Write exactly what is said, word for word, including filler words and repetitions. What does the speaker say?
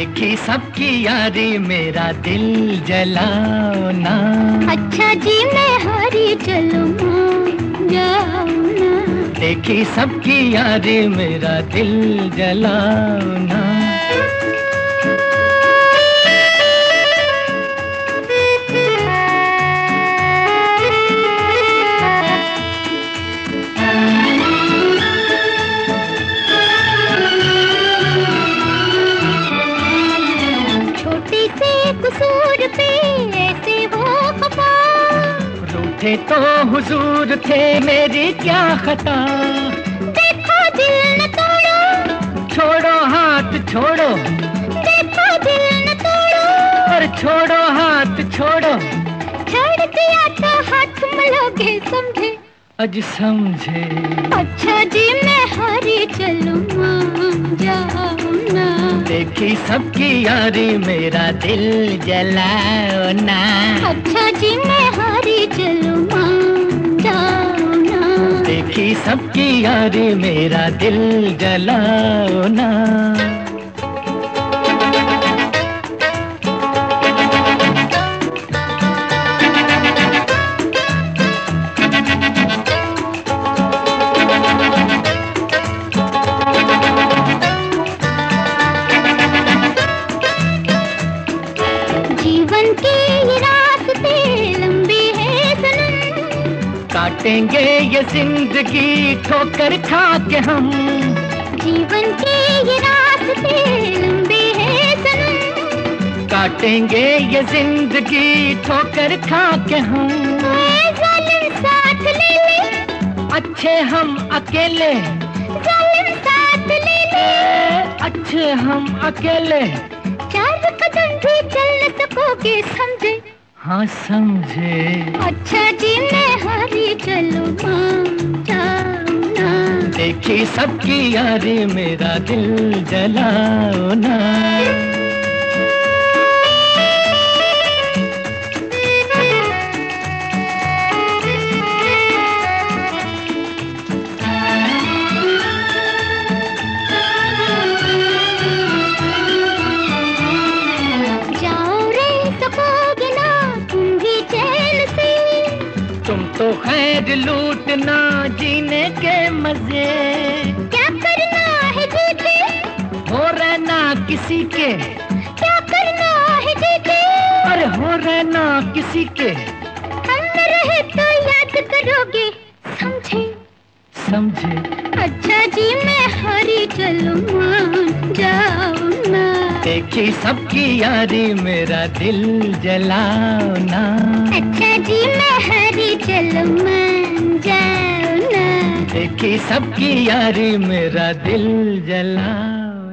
देखी सबकी यारी मेरा दिल जलाओ ना। अच्छा जी मैं हारी चलूं जाओ ना। देखी सबकी यारी मेरा दिल जलाओ ना। छोटी से कसूर पे ऐसे हो खफा। रूठे तो हुजूर थे मेरी क्या खता। देखो दिल न तोड़ो, छोड़ो हाथ छोड़ो। देखो दिल न तोड़ो, और छोड़ो हाथ छोड़ो। छोड़ दिया तो हाथ मलोगे समझे। अज समझे। अच्छा जी मैं हारी चलूं जाओ ना। देखी सबकी यारी मेरा दिल जलाओ ना। अच्छा जी मैं हारी चलूं जाओ ना। देखी सबकी यारी मेरा दिल जलाओ ना। जीवन के ये रास्ते लंबे हैं सनम। काटेंगे ये जिंदगी ठोकर खा के हम। जीवन के ये रास्ते लंबे हैं सनम। काटेंगे ये जिंदगी ठोकर खा के हम। ऐ जालिम साथ ले ले, अच्छे हम अकेले। जालिम साथ ले ले, अच्छे हम अकेले। चार कदम भी चल न सकोगे समझे। हाँ समझे। अच्छा जी मैं हारी चलूं जाओ ना। देखी सबकी यारी मेरा दिल जलाओ ना। तुम तो खैर लूटना जीने के मजे। क्या करना है जीते, हो रहना किसी के। क्या करना है जीते, अरे हो रहना किसी के। हम न रहे तो याद करोगे समझे। समझे। अच्छा जी मैं हारी चलूं जाओ ना। देखी सबकी यारी मेरा दिल जलाओ ना। अच्छा जी मैं हारी चलूं जाओ ना। देखी सबकी यारी मेरा दिल जलाओ।